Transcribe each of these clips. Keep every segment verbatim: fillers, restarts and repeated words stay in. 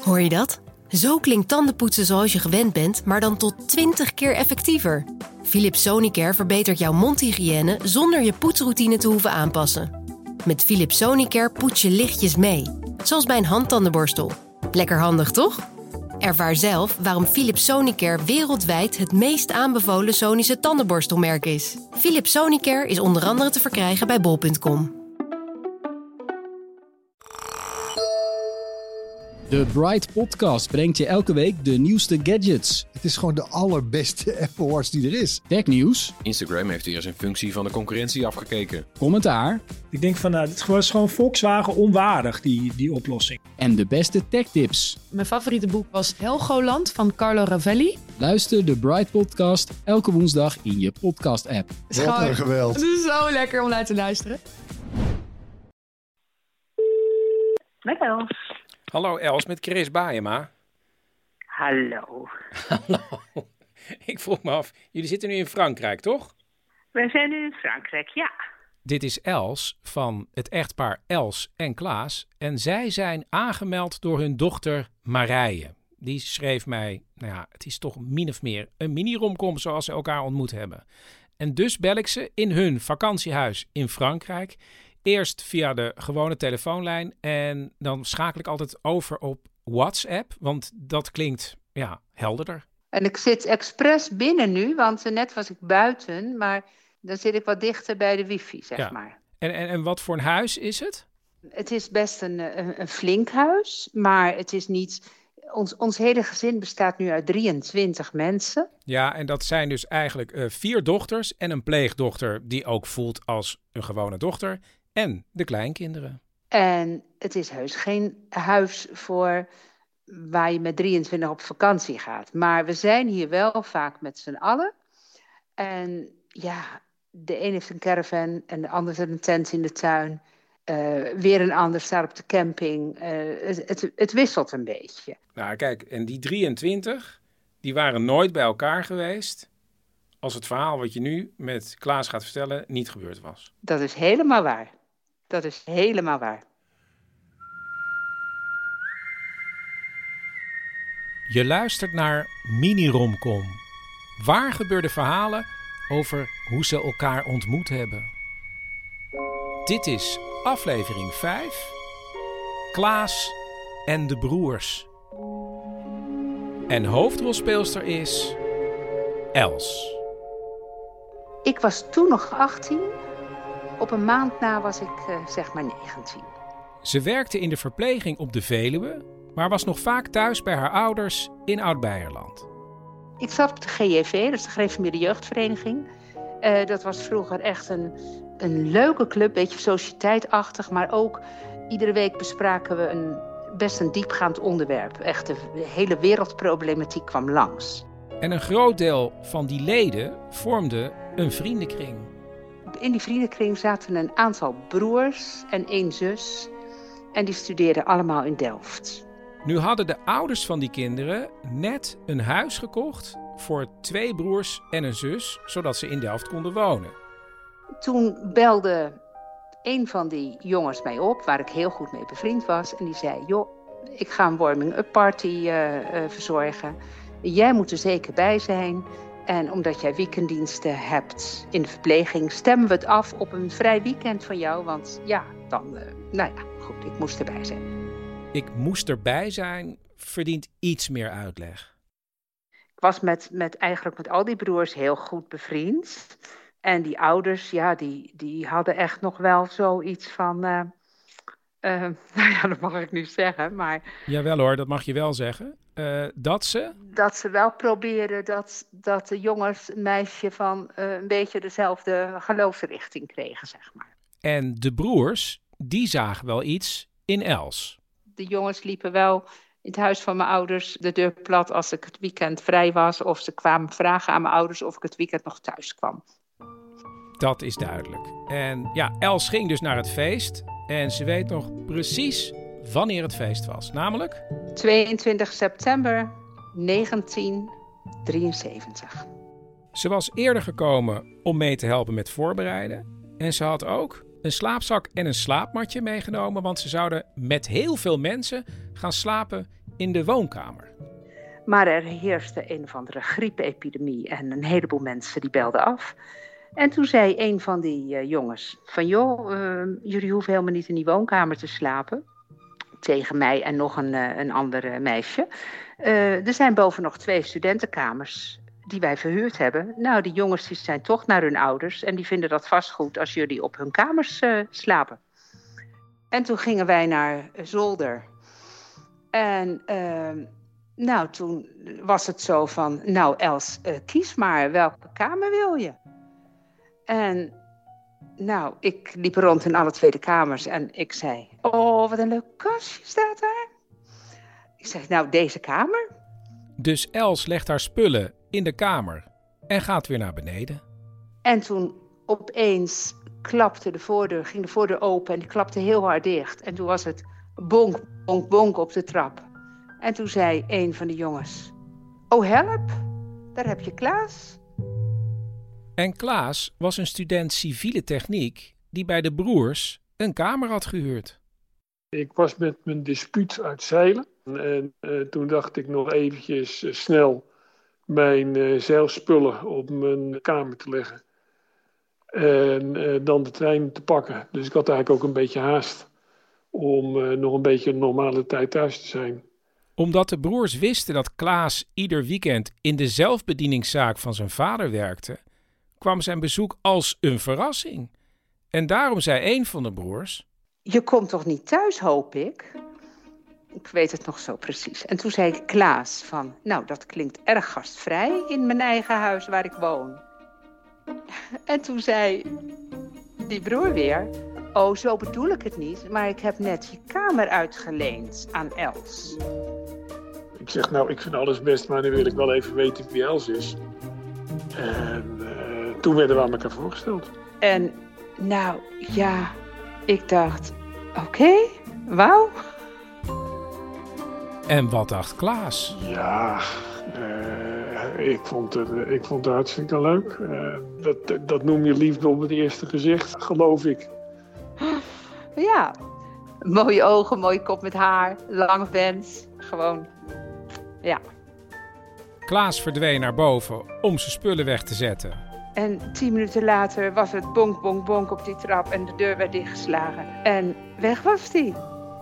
Hoor je dat? Zo klinkt tandenpoetsen zoals je gewend bent, maar dan tot twintig keer effectiever. Philips Sonicare verbetert jouw mondhygiëne zonder je poetsroutine te hoeven aanpassen. Met Philips Sonicare poets je lichtjes mee, zoals bij een handtandenborstel. Lekker handig, toch? Ervaar zelf waarom Philips Sonicare wereldwijd het meest aanbevolen Sonische tandenborstelmerk is. Philips Sonicare is onder andere te verkrijgen bij bol punt com. De Bright Podcast brengt je elke week de nieuwste gadgets. Het is gewoon de allerbeste Apple Watch die er is. Technieuws. Instagram heeft weer eens een functie van de concurrentie afgekeken. Commentaar. Ik denk van, nou, dit was gewoon Volkswagen onwaardig, die, die oplossing. En de beste techtips. Mijn favoriete boek was Helgoland van Carlo Ravelli. Luister de Bright Podcast elke woensdag in je podcast-app. Wat een geweld. Het is zo lekker om naar te luisteren. Met Els. Hallo Els, met Chris Baayema. Hallo. Hallo. Ik vroeg me af, jullie zitten nu in Frankrijk, toch? We zijn nu in Frankrijk, ja. Dit is Els van het echtpaar Els en Klaas. En zij zijn aangemeld door hun dochter Marije. Die schreef mij, nou ja, het is toch min of meer een mini-romcom zoals ze elkaar ontmoet hebben. En dus bel ik ze in hun vakantiehuis in Frankrijk. Eerst via de gewone telefoonlijn en dan schakel ik altijd over op WhatsApp, want dat klinkt, ja, helderder. En ik zit expres binnen nu, want net was ik buiten, maar dan zit ik wat dichter bij de wifi, zeg Ja. maar. En, en, en wat voor een huis is het? Het is best een, een, een flink huis, maar het is niet... Ons, ons hele gezin bestaat nu uit drieëntwintig mensen. Ja, en dat zijn dus eigenlijk uh, vier dochters en een pleegdochter die ook voelt als een gewone dochter. En de kleinkinderen. En het is heus geen huis voor waar je met drieëntwintig op vakantie gaat. Maar we zijn hier wel vaak met z'n allen. En ja, de een heeft een caravan en de ander zet een tent in de tuin. Uh, weer een ander staat op de camping. Uh, het, het, het wisselt een beetje. Nou kijk, en die drieëntwintig, die waren nooit bij elkaar geweest als het verhaal wat je nu met Klaas gaat vertellen niet gebeurd was. Dat is helemaal waar. Dat is helemaal waar. Je luistert naar Mini-romcom. Waar gebeurde verhalen over hoe ze elkaar ontmoet hebben. Dit is aflevering vijf. Klaas en de broers. En hoofdrolspeelster is Els. Ik was toen nog achttien. Op een maand na was ik uh, zeg maar negentien. Ze werkte in de verpleging op de Veluwe, maar was nog vaak thuis bij haar ouders in Oud-Beierland. Ik zat op de G J V, dat is de Gereformeerde Jeugdvereniging. Uh, dat was vroeger echt een, een leuke club, beetje sociëteitachtig, maar ook iedere week bespraken we een best een diepgaand onderwerp. Echt de hele wereldproblematiek kwam langs. En een groot deel van die leden vormde een vriendenkring. In die vriendenkring zaten een aantal broers en één zus. En die studeerden allemaal in Delft. Nu hadden de ouders van die kinderen net een huis gekocht voor twee broers en een zus, zodat ze in Delft konden wonen. Toen belde een van die jongens mij op, waar ik heel goed mee bevriend was. En die zei, joh, ik ga een warming-up party uh, uh, verzorgen. Jij moet er zeker bij zijn. En omdat jij weekenddiensten hebt in de verpleging, stemmen we het af op een vrij weekend van jou. Want ja, dan, uh, nou ja, goed, ik moest erbij zijn. Ik moest erbij zijn, verdient iets meer uitleg. Ik was met, met eigenlijk met al die broers heel goed bevriend. En die ouders, ja, die, die hadden echt nog wel zoiets van... Uh, uh, nou ja, dat mag ik nu zeggen, maar... Jawel hoor, dat mag je wel zeggen. Uh, dat ze... Dat ze wel proberen dat, dat de jongens een meisje van uh, een beetje dezelfde geloofsrichting kregen, zeg maar. En de broers, die zagen wel iets in Els. De jongens liepen wel in het huis van mijn ouders de deur plat als ik het weekend vrij was. Of ze kwamen vragen aan mijn ouders of ik het weekend nog thuis kwam. Dat is duidelijk. En ja, Els ging dus naar het feest. En ze weet nog precies wanneer het feest was. Namelijk? tweeëntwintig september negentien drieënzeventig. Ze was eerder gekomen om mee te helpen met voorbereiden. En ze had ook een slaapzak en een slaapmatje meegenomen. Want ze zouden met heel veel mensen gaan slapen in de woonkamer. Maar er heerste een of andere griepepidemie en een heleboel mensen die belden af. En toen zei een van die uh, jongens van joh, uh, jullie hoeven helemaal niet in die woonkamer te slapen. Tegen mij en nog een, uh, een ander meisje. Uh, er zijn boven nog twee studentenkamers die wij verhuurd hebben. Nou, die jongens die zijn toch naar hun ouders en die vinden dat vast goed als jullie op hun kamers uh, slapen. En toen gingen wij naar zolder. En uh, nou, toen was het zo van, nou Els, uh, kies maar, welke kamer wil je? En nou, ik liep rond in alle twee de kamers en ik zei, oh, wat een leuk kastje staat daar. Ik zeg, nou, deze kamer. Dus Els legt haar spullen in de kamer en gaat weer naar beneden. En toen opeens klapte de voordeur, ging de voordeur open en die klapte heel hard dicht. En toen was het bonk, bonk, bonk op de trap. En toen zei een van de jongens, oh help, daar heb je Klaas. En Klaas was een student civiele techniek die bij de broers een kamer had gehuurd. Ik was met mijn dispuut uit zeilen en uh, toen dacht ik nog eventjes uh, snel mijn uh, zeilspullen op mijn kamer te leggen. En uh, dan de trein te pakken. Dus ik had eigenlijk ook een beetje haast om uh, nog een beetje een normale tijd thuis te zijn. Omdat de broers wisten dat Klaas ieder weekend in de zelfbedieningszaak van zijn vader werkte, kwam zijn bezoek als een verrassing. En daarom zei een van de broers, je komt toch niet thuis, hoop ik? Ik weet het nog zo precies. En toen zei ik Klaas van, nou, dat klinkt erg gastvrij in mijn eigen huis waar ik woon. En toen zei die broer weer, oh, zo bedoel ik het niet, maar ik heb net je kamer uitgeleend aan Els. Ik zeg, nou, ik vind alles best, maar nu wil ik wel even weten wie Els is. En uh, toen werden we aan elkaar voorgesteld. En nou, ja, ik dacht, oké, okay, wauw. En wat dacht Klaas? Ja, uh, ik, vond het, uh, ik vond het hartstikke leuk. Uh, dat, dat noem je liefde op het eerste gezicht, geloof ik. Ja, mooie ogen, mooie kop met haar, lange vent, gewoon, ja. Klaas verdween naar boven om zijn spullen weg te zetten. En tien minuten later was het bonk, bonk, bonk op die trap en de deur werd dichtgeslagen. En weg was die.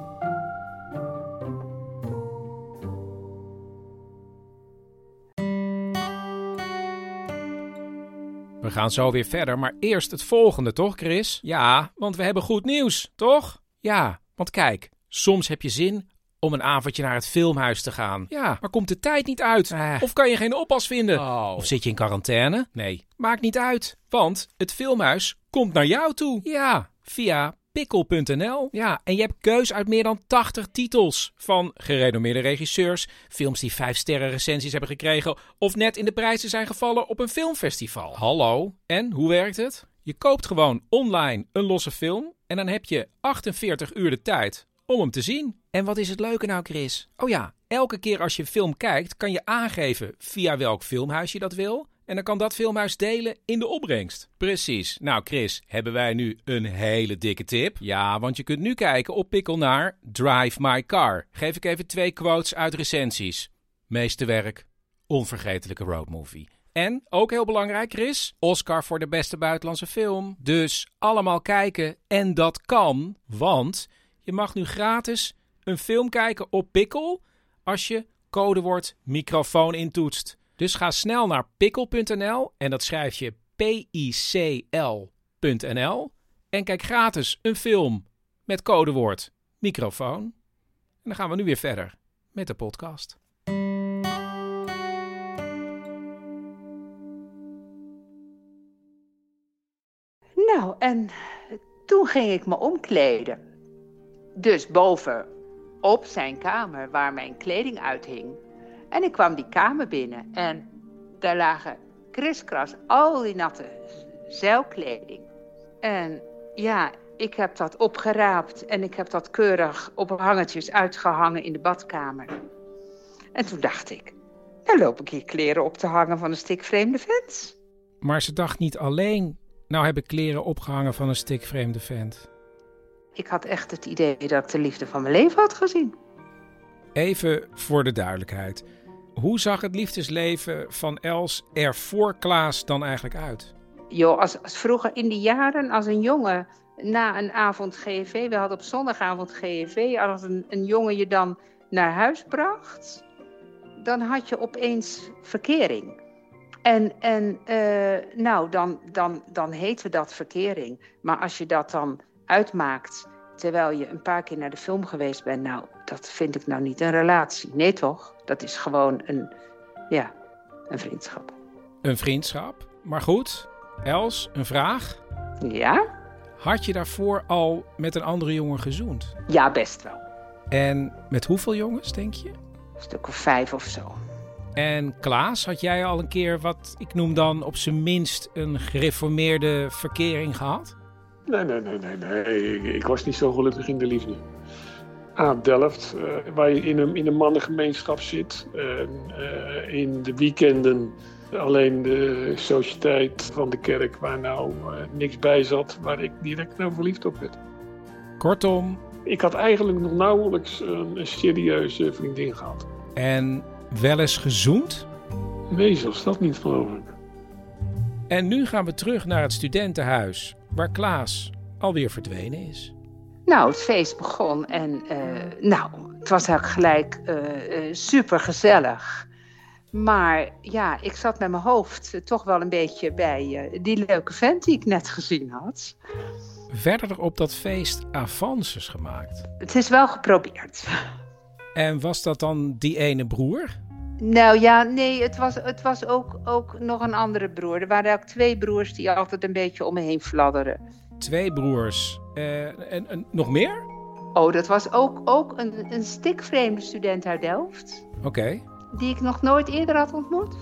We gaan zo weer verder, maar eerst het volgende, toch Chris? Ja, want we hebben goed nieuws, toch? Ja, want kijk, soms heb je zin om een avondje naar het filmhuis te gaan. Ja, maar komt de tijd niet uit? Uh. Of kan je geen oppas vinden? Oh. Of zit je in quarantaine? Nee, maakt niet uit. Want het filmhuis komt naar jou toe. Ja, via pikkel punt n l. Ja, en je hebt keus uit meer dan tachtig titels. Van gerenommeerde regisseurs, films die vijf sterren recensies hebben gekregen of net in de prijzen zijn gevallen op een filmfestival. Hallo, en hoe werkt het? Je koopt gewoon online een losse film en dan heb je achtenveertig uur de tijd om hem te zien. En wat is het leuke nou, Chris? Oh ja, elke keer als je film kijkt kan je aangeven via welk filmhuis je dat wil. En dan kan dat filmhuis delen in de opbrengst. Precies. Nou Chris, hebben wij nu een hele dikke tip? Ja, want je kunt nu kijken op Pikkel naar Drive My Car. Geef ik even twee quotes uit recensies. Meeste werk, onvergetelijke roadmovie. En, ook heel belangrijk Chris, Oscar voor de beste buitenlandse film. Dus allemaal kijken en dat kan, want je mag nu gratis een film kijken op Pikkel als je codewoord microfoon intoetst. Dus ga snel naar pikkel punt n l en dat schrijf je P I C L punt n l en kijk gratis een film met codewoord microfoon. En dan gaan we nu weer verder met de podcast. Nou, en toen ging ik me omkleden. Dus boven op zijn kamer waar mijn kleding uithing. En ik kwam die kamer binnen en daar lagen kriskras al die natte zeilkleding. En ja, ik heb dat opgeraapt en ik heb dat keurig op hangertjes uitgehangen in de badkamer. En toen dacht ik, nou loop ik hier kleren op te hangen van een stikvreemde vent. Maar ze dacht niet alleen, nou heb ik kleren opgehangen van een stikvreemde vent. Ik had echt het idee dat ik de liefde van mijn leven had gezien. Even voor de duidelijkheid. Hoe zag het liefdesleven van Els er voor Klaas dan eigenlijk uit? Joh, als, als vroeger in die jaren, als een jongen na een avond G F V... We hadden op zondagavond G F V. Als een, een jongen je dan naar huis bracht, dan had je opeens verkering. En, en uh, nou, dan, dan, dan heette dat verkering. Maar als je dat dan uitmaakt, terwijl je een paar keer naar de film geweest bent, nou, dat vind ik nou niet een relatie. Nee toch? Dat is gewoon een, ja, een vriendschap. Een vriendschap? Maar goed, Els, een vraag. Ja? Had je daarvoor al met een andere jongen gezoend? Ja, best wel. En met hoeveel jongens, denk je? Een stuk of vijf of zo. En Klaas, had jij al een keer wat ik noem dan op zijn minst een gereformeerde verkering gehad? Nee, nee, nee, nee, nee. Ik, ik was niet zo gelukkig in de liefde. Aan Delft, uh, waar je in een, in een mannengemeenschap zit. En uh, in de weekenden alleen de sociëteit van de kerk, waar nou uh, niks bij zat, waar ik direct nou verliefd op werd. Kortom. Ik had eigenlijk nog nauwelijks een, een serieuze vriendin gehad. En wel eens gezoend? Nee, zelfs dat niet, geloof ik. En nu gaan we terug naar het studentenhuis, waar Klaas alweer verdwenen is. Nou, het feest begon en uh, nou, het was eigenlijk gelijk uh, uh, super gezellig. Maar ja, ik zat met mijn hoofd uh, toch wel een beetje bij uh, die leuke vent die ik net gezien had. Verder op dat feest avances gemaakt. Het is wel geprobeerd. En was dat dan die ene broer? Nou ja, nee, het was, het was ook, ook nog een andere broer. Er waren ook twee broers die altijd een beetje om me heen fladderen. Twee broers. Uh, en, en nog meer? Oh, dat was ook, ook een, een stikvreemde student uit Delft. Oké. Okay. Die ik nog nooit eerder had ontmoet.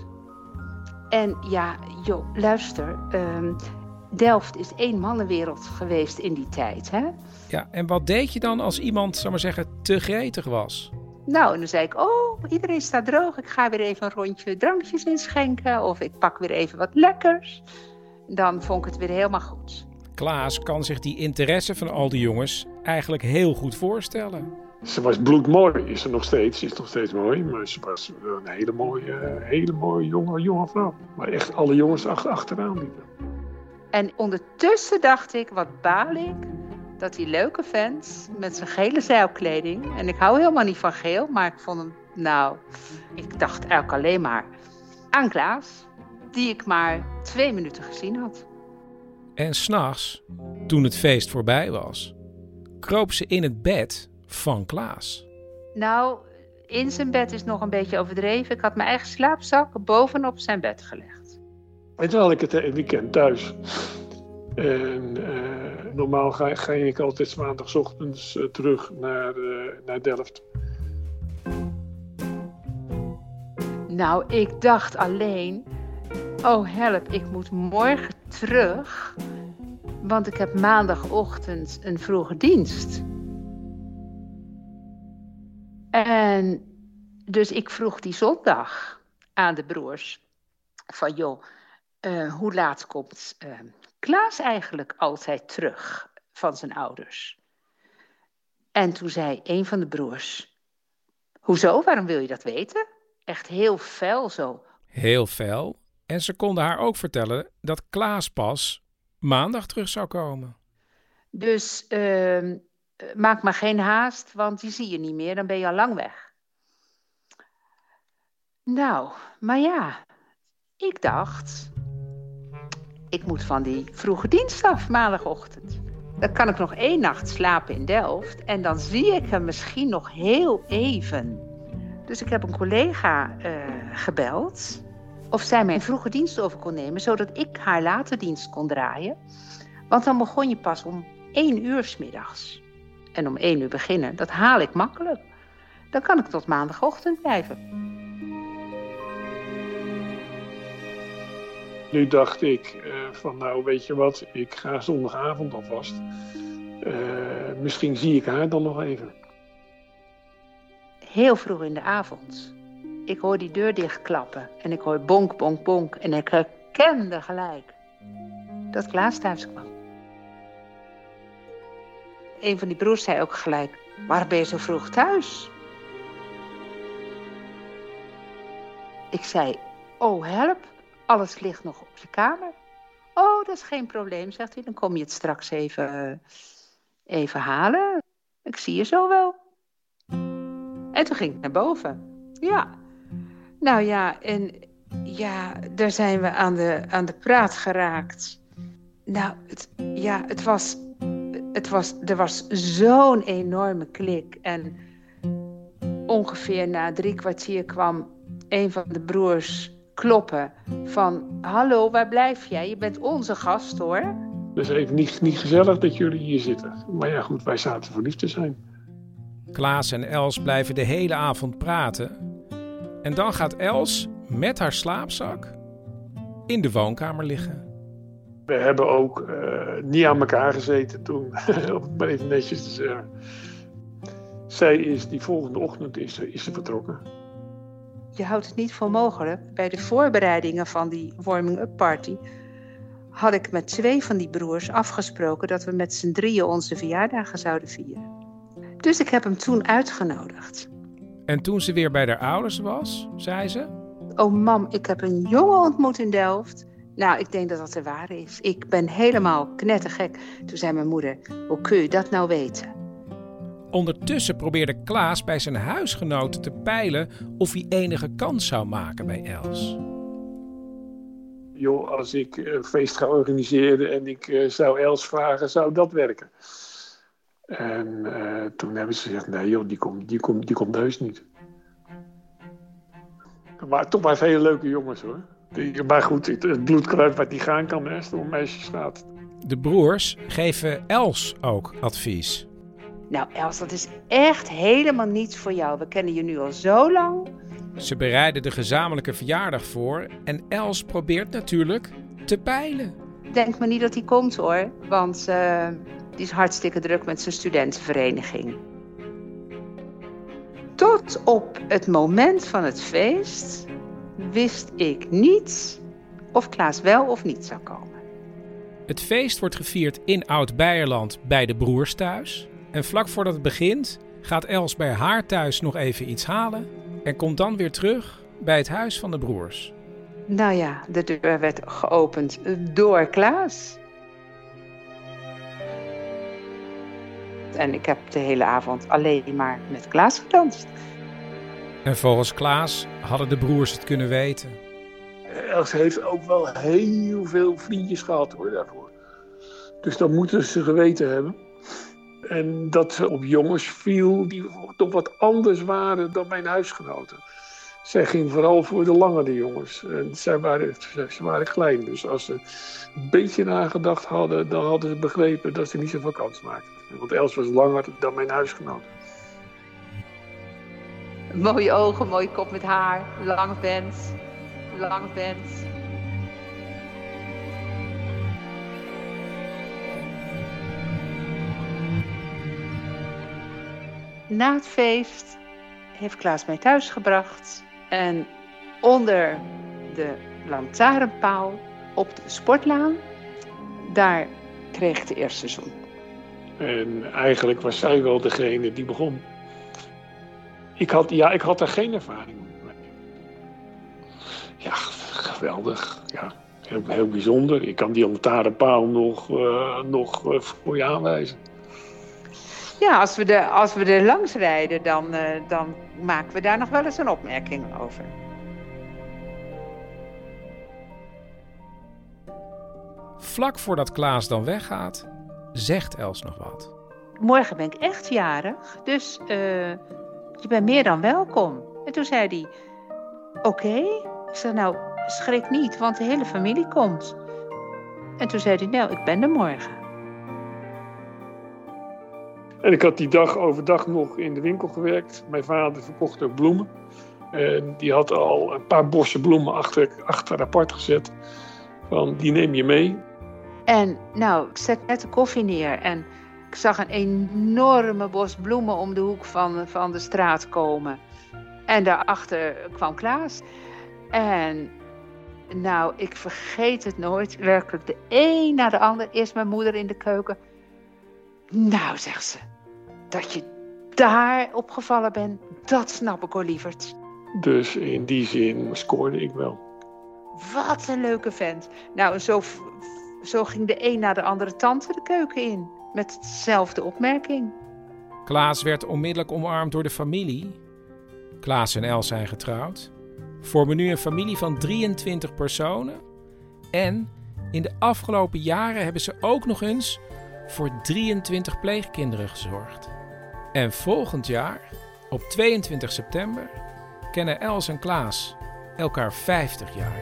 En ja, joh, luister. Um, Delft is één mannenwereld geweest in die tijd, hè? Ja, en wat deed je dan als iemand, zal maar zeggen, te gretig was? Nou, en dan zei ik, oh, iedereen staat droog. Ik ga weer even een rondje drankjes inschenken. Of ik pak weer even wat lekkers. Dan vond ik het weer helemaal goed. Klaas kan zich die interesse van al die jongens eigenlijk heel goed voorstellen. Ze was bloedmooi, is ze nog steeds, is nog steeds mooi. Maar ze was een hele mooie, hele mooie jonge, jonge vrouw. Maar echt alle jongens achter, achteraan liepen. En ondertussen dacht ik, wat baal ik, dat die leuke vent met zijn gele zeilkleding, en ik hou helemaal niet van geel, maar ik vond hem, nou, ik dacht eigenlijk alleen maar aan Klaas, die ik maar twee minuten gezien had. En 's nachts, toen het feest voorbij was, kroop ze in het bed van Klaas. Nou, in zijn bed is nog een beetje overdreven. Ik had mijn eigen slaapzak bovenop zijn bed gelegd. En toen had ik het weekend thuis. En uh, normaal ga, ga ik altijd maandagochtends uh, terug naar, uh, naar Delft. Nou, ik dacht alleen, oh help, ik moet morgen terug. Want ik heb maandagochtend een vroege dienst. En dus ik vroeg die zondag aan de broers van joh, uh, hoe laat komt uh, Klaas eigenlijk altijd terug van zijn ouders? En toen zei een van de broers, hoezo, waarom wil je dat weten? Echt heel fel zo. Heel fel. En ze konden haar ook vertellen dat Klaas pas maandag terug zou komen. Dus uh, maak maar geen haast, want die zie je niet meer, dan ben je al lang weg. Nou, maar ja, ik dacht, ik moet van die vroege dienst af maandagochtend. Dan kan ik nog één nacht slapen in Delft en dan zie ik hem misschien nog heel even. Dus ik heb een collega uh, gebeld of zij mijn vroege dienst over kon nemen, zodat ik haar late dienst kon draaien. Want dan begon je pas om één uur 's middags. En om één uur beginnen, dat haal ik makkelijk. Dan kan ik tot maandagochtend blijven. Nu dacht ik uh, van nou weet je wat, ik ga zondagavond alvast. Uh, misschien zie ik haar dan nog even. Heel vroeg in de avond. Ik hoor die deur dichtklappen en ik hoor bonk, bonk, bonk. En ik herkende gelijk dat Klaas thuis kwam. Een van die broers zei ook gelijk, waarom ben je zo vroeg thuis? Ik zei, oh help, alles ligt nog op je kamer. Oh, dat is geen probleem, zegt hij. Dan kom je het straks even, even halen. Ik zie je zo wel. En toen ging ik naar boven. Ja. Nou ja, en ja, daar zijn we aan de, aan de praat geraakt. Nou, het, ja, het was, het was, er was zo'n enorme klik. En ongeveer na drie kwartier kwam een van de broers kloppen van, hallo, waar blijf jij? Je bent onze gast, hoor. Dus even niet, niet gezellig dat jullie hier zitten. Maar ja, goed, wij zaten verliefd te zijn. Klaas en Els blijven de hele avond praten. En dan gaat Els met haar slaapzak in de woonkamer liggen. We hebben ook uh, niet aan elkaar gezeten toen, om het maar even netjes te zeggen. Zij is die volgende ochtend is, is ze vertrokken. Je houdt het niet voor mogelijk. Bij de voorbereidingen van die warming-up party had ik met twee van die broers afgesproken dat we met z'n drieën onze verjaardagen zouden vieren. Dus ik heb hem toen uitgenodigd. En toen ze weer bij haar ouders was, zei ze: oh mam, ik heb een jongen ontmoet in Delft. Nou, ik denk dat dat de waar is. Ik ben helemaal knettergek. Toen zei mijn moeder, hoe kun je dat nou weten? Ondertussen probeerde Klaas bij zijn huisgenoten te peilen of hij enige kans zou maken bij Els. Joh, als ik een feest ga organiseren en ik uh, zou Els vragen, zou dat werken? En uh, toen hebben ze gezegd, nee joh, die komt, die komt, die komt heus niet. Maar toch maar hele leuke jongens hoor. Maar goed, het bloed kruipt waar die gaan kan, hè, als het om meisjes gaat. De broers geven Els ook advies. Nou Els, dat is echt helemaal niets voor jou. We kennen je nu al zo lang. Ze bereiden de gezamenlijke verjaardag voor en Els probeert natuurlijk te peilen. Denk maar niet dat hij komt hoor, want uh, die is hartstikke druk met zijn studentenvereniging. Tot op het moment van het feest wist ik niet of Klaas wel of niet zou komen. Het feest wordt gevierd in Oud-Beierland bij de broers thuis. En vlak voordat het begint gaat Els bij haar thuis nog even iets halen en komt dan weer terug bij het huis van de broers. Nou ja, de deur werd geopend door Klaas. En ik heb de hele avond alleen maar met Klaas gedanst. En volgens Klaas hadden de broers het kunnen weten. Els heeft ook wel heel veel vriendjes gehad hoor, daarvoor. Dus dat moeten ze geweten hebben. En dat ze op jongens viel die toch wat anders waren dan mijn huisgenoten. Zij ging vooral voor de langere jongens. En zij waren, ze waren klein, dus als ze een beetje nagedacht hadden, dan hadden ze begrepen dat ze niet zoveel kans maakten. Want Els was langer dan mijn huisgenoten. Mooie ogen, mooie kop met haar, lange vent, lange vent. Na het feest heeft Klaas mij thuis gebracht en onder de lantaarnpaal op de sportlaan, daar kreeg ik de eerste zoen. En eigenlijk was zij wel degene die begon. Ik had, ja, ik had daar geen ervaring mee. Ja, geweldig. Ja, heel, heel bijzonder. Ik kan die lantaarnpaal nog, uh, nog uh, voor je aanwijzen. Ja, als we, de, als we er langs rijden, dan, uh, dan maken we daar nog wel eens een opmerking over. Vlak voordat Klaas dan weggaat, zegt Els nog wat. Morgen ben ik echt jarig, dus uh, je bent meer dan welkom. En toen zei hij, oké. Okay. Ik zei, nou, schrik niet, want de hele familie komt. En toen zei hij, nou, ik ben er morgen. En ik had die dag overdag nog in de winkel gewerkt. Mijn vader verkocht ook bloemen. En die had al een paar bossen bloemen achter, achter apart gezet. Van, die neem je mee. En nou, ik zet net de koffie neer en ik zag een enorme bos bloemen om de hoek van, van de straat komen. En daarachter kwam Klaas. En nou, ik vergeet het nooit. Werkelijk de een na de ander. Eerst mijn moeder in de keuken. Nou, zegt ze, dat je daar opgevallen bent, dat snap ik hoor, lieverd. Dus in die zin scoorde ik wel. Wat een leuke vent. Nou, zo, zo ging de een na de andere tante de keuken in. Met dezelfde opmerking. Klaas werd onmiddellijk omarmd door de familie. Klaas en Els zijn getrouwd. Vormen nu een familie van drieëntwintig personen. En in de afgelopen jaren hebben ze ook nog eens voor drieëntwintig pleegkinderen gezorgd. En volgend jaar, op tweeëntwintig september, kennen Els en Klaas elkaar vijftig jaar.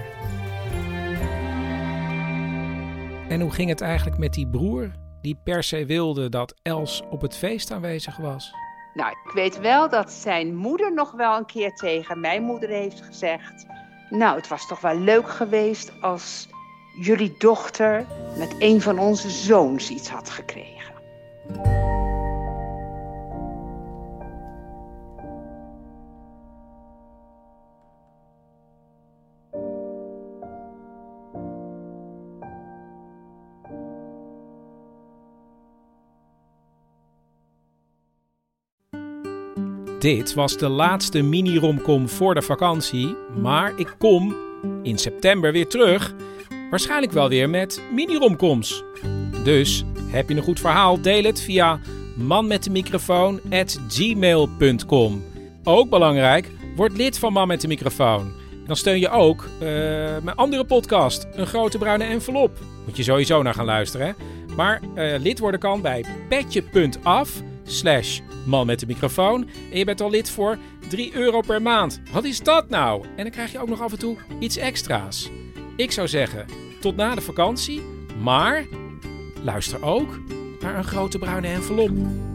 En hoe ging het eigenlijk met die broer die per se wilde dat Els op het feest aanwezig was? Nou, ik weet wel dat zijn moeder nog wel een keer tegen mijn moeder heeft gezegd... Nou, het was toch wel leuk geweest als jullie dochter met een van onze zoons iets had gekregen. Dit was de laatste mini-romcom voor de vakantie, maar ik kom in september weer terug. Waarschijnlijk wel weer met mini-romcoms. Dus heb je een goed verhaal? Deel het via manmetdemicrofoon at gmail punt com. Ook belangrijk, word lid van Man met de Microfoon. Dan steun je ook uh, mijn andere podcast, Een Grote Bruine Envelop. Moet je sowieso naar gaan luisteren, hè? Maar uh, lid worden kan bij petje.af slash Man met de Microfoon. En je bent al lid voor drie euro per maand. Wat is dat nou? En dan krijg je ook nog af en toe iets extra's. Ik zou zeggen, tot na de vakantie. Maar luister ook naar Een Grote Bruine Envelop.